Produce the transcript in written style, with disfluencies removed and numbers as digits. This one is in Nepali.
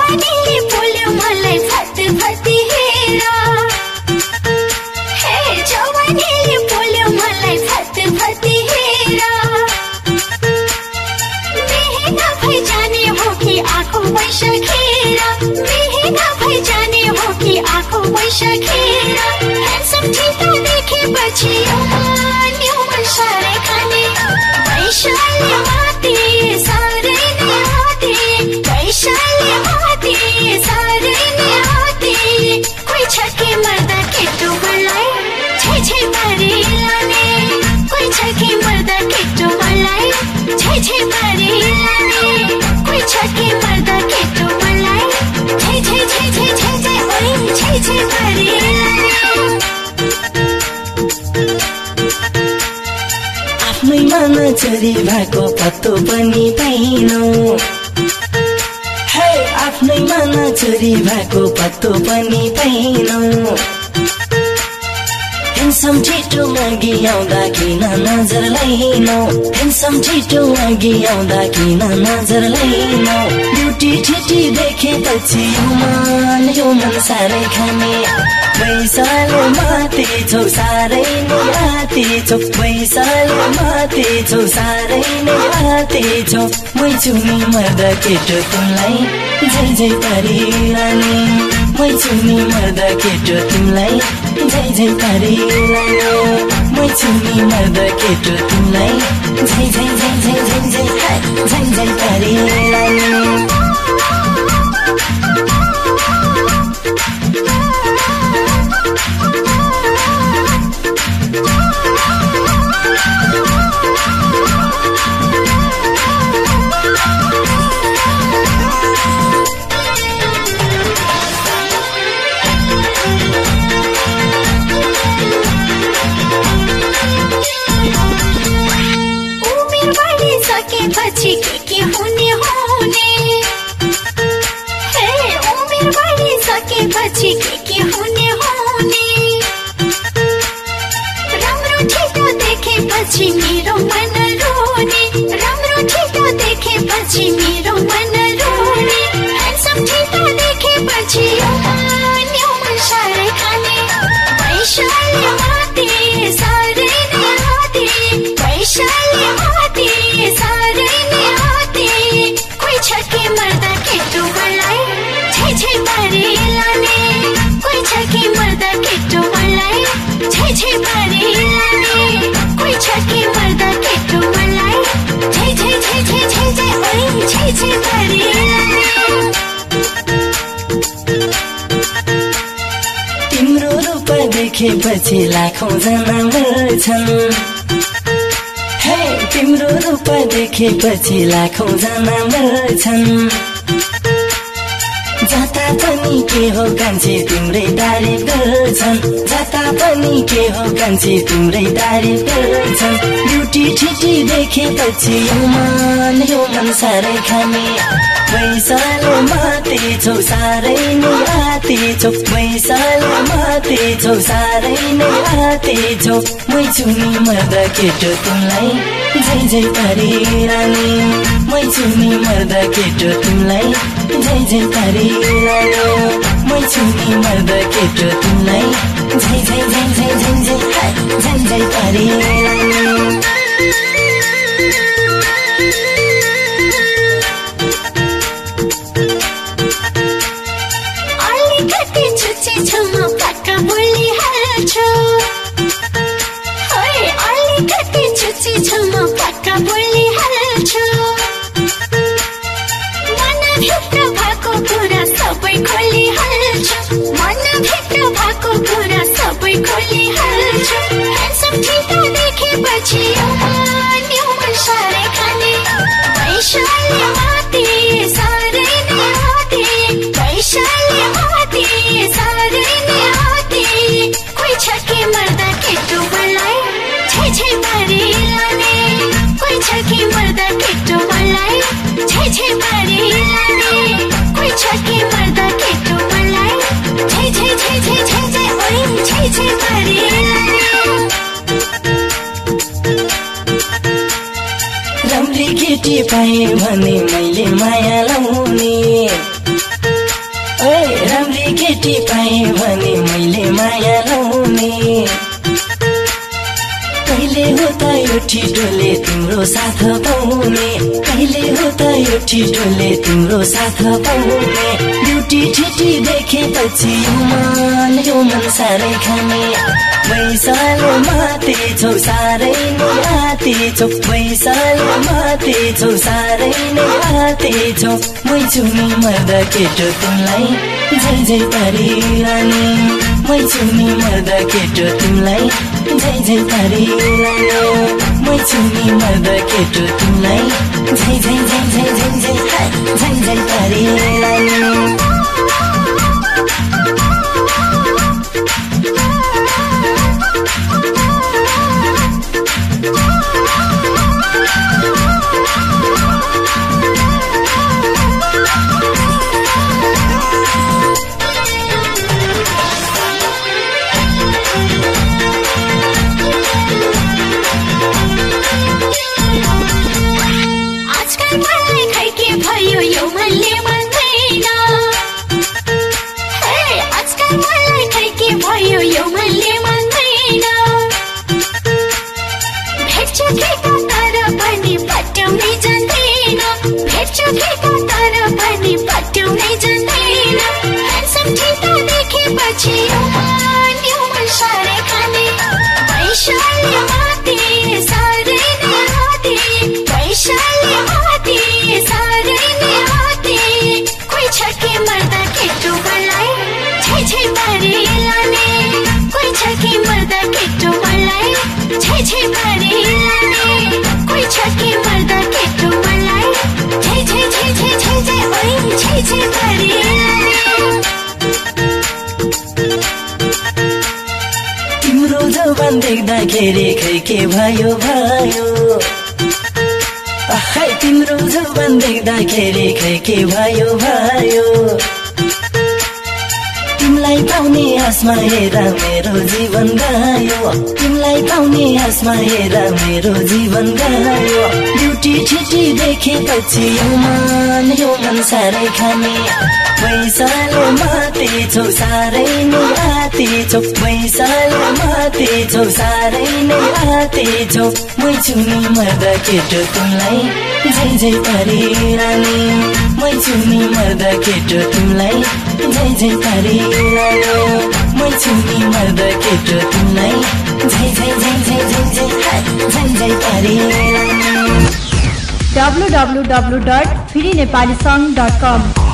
जवानीले पोल्यो मलाई फत फत हेर हे जवानीले पोल्यो मलाई फत फत हेर मेहना भई जाने हो कि आँखों पैसा खेर मेहना भई जाने हो कि आँखों पैसा खेर ह्यान्डसम ठिटा देखेपछि यो मन साह्रै खाने पैसाले माते साह्रै नै हाते पैसाले माते साह्रै नै हाते कोही छ कि मर्दा केटो मलाई छै छै पारी लाने कोही छ कि मर्दा केटो मलाई छै छै पारी लाने कोही छ कि मर्दा केटो मलाई छै छै छै छै छै छै ओइ छै छै पारी लाने आफ्नै मन चोरी भएको पत्तो पनि पाइनौ हे आफ्नै मन चोरी भएको पत्तो पनि पाइनौ ह्यान्डसम छिटो अघि आउँदा किन नजर लाइनौ ह्यान्डसम छिटो अघि आउँदा किन नजर लाइनौ ब्युटी ठिटी देखेपछि यो मन साह्रै खाने पैसाले माते छौ साह्रै नै आते छौ पैसाले माते छौ साह्रै नै आते छौ मै छु नि मर्दा केटो तिमीलाई जय जय पारी लाने मै छु नि मर्दा केटो तिमीलाई जय जय पारी लाने मै छु नि मर्दा केटो तिमीलाई जय जय जय जय जय जय जय जय पारी लाने पछि के हुने हुने हे उमेर बढिसकेपछि के हुने हुने राम्रो ठिटो देखेपछि मेरो मन रोने राम्रो ठिटो देखेपछि मेरो मन रोने ह्यान्डसम ठिटो देखेपछि यो मन साह्रै खाने पैसाले माते साह्रै नै हाते पैसाले माते साह्रै नै हाते कोही छ कि मर्दा केटो मलाई छै छै पारी लाने कोही छ कि मर्दा केटो मलाई छै छै पारी लाने कोही छ कि मर्दा केटो मलाई छै छै छै छै छै छै ओइ छै छै पारी लाने तिम्रो रूप देखेपछि लाखौं जना मर्छन् हे तिम्रो रूप देखेपछि लाखौं जना मर्छन् जता पनि के हो कान्छी तिम्रै तारिफ गर्छन् जता पनि के हो कान्छी तिम्रै तारिफ गर्छन् ब्युटी ठिटी देखेपछि यो मन साह्रै खाने पैसाले माते छौ साह्रै नै आते छौ पैसाले माते छौ साह्रै नै आते छौ मै छु नि मर्दा केटो तिमीलाई जय जय पारी लाने मै छु नि मर्दा केटो तिमीलाई जय जय पारी लाने मै छु नि मर्दा केटो तिमीलाई जय जय जय जय जय जय जय जय पारी लाने देखेपछि यो मन साह्रै खाने पैसाले माते साह्रै नै हाते पैसाले माते साह्रै नै हाते कोही छ कि मर्दा केटो मलाई छै छै पारी लाने कोही छ कि मर्दा केटो मलाई छै छै पारी लाने कोही छ कि मर्दा केटो मलाई छै छै छै छै छै छै ओइ छै छै पारी लाने राम्री केटी पाएँ भने मैले माया लाउने केटी पाएँ भने मैले माया लाउने कहिले हो त यो ठिटोले तिम्रो साथ पाउने कहिले हो त यो ठिटोले तिम्रो साथ पाउने ब्युटी ठिटी देखेपछि यो मन साह्रै खाने पैसाले माते छौ साह्रै नै आते छौ पैसाले माते छौ साह्रै नै आते छौ मै छु नि मर्दा केटो तिमीलाई जय जय पारिरहने मै छु नि मर्दा केटो तिमीलाई जय जय पारिरहने मै छु नि मर्दा केटो तिमीलाई जय जय जय जय जय जय जय जय पारिरहने तिम्रो जवान देख्दाखेरि खै के भयो भयो तिम्रो जवान देख्दाखेरि खै के भयो भयो तिमीलाई पाउने आसमा हेरा मेरो जीवन गयो तिमीलाई पाउने आसमा हेरा मेरो जीवन गयो ब्युटी ठिटी देखेपछि यो मन साह्रै खाने पैसाले माते छौ साह्रै नै आते छौ पैसाले माते छौ साह्रै नै आते छौ मै छु नि मर्दा केटो तिमीलाई जय जय पारिरहने मै छु नि मर्दा केटो तिमीलाई जय जय पारिरहने मै छु नि मर्दा केटो तिमीलाई जय जय जय जय जय जय जय जय पारिरहने www.freenepalisong.com